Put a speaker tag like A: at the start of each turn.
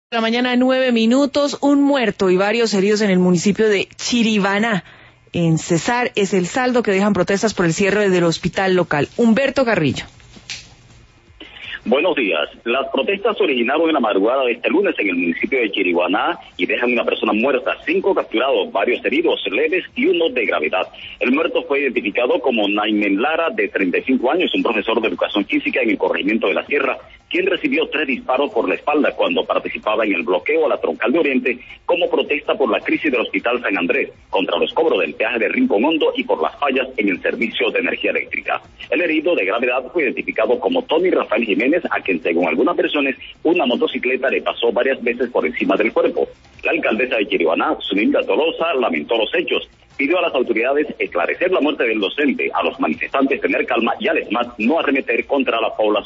A: La mañana, 9 minutos, un muerto y varios heridos en el municipio de Chiribaná, en Cesar, es el saldo que dejan protestas por el cierre del hospital local. Humberto Carrillo.
B: Buenos días. Las protestas se originaron en la madrugada de este lunes en el municipio de Chiribaná y dejan una persona muerta, 5 capturados, varios heridos leves y uno de gravedad. El muerto fue identificado como Naimen Lara, de 35 años, un profesor de educación física en el corregimiento de la Sierra, quien recibió 3 disparos por la espalda cuando participaba en el bloqueo a la Troncal de Oriente como protesta por la crisis del Hospital San Andrés, contra los cobros del peaje de Rincón Hondo y por las fallas en el servicio de energía eléctrica. El herido de gravedad fue identificado como Tony Rafael Jiménez, a quien, según algunas versiones, una motocicleta le pasó varias veces por encima del cuerpo. La alcaldesa de Chiribaná, Zunilda Tolosa, lamentó los hechos, pidió a las autoridades esclarecer la muerte del docente, a los manifestantes tener calma y al ESMAD no arremeter contra la población.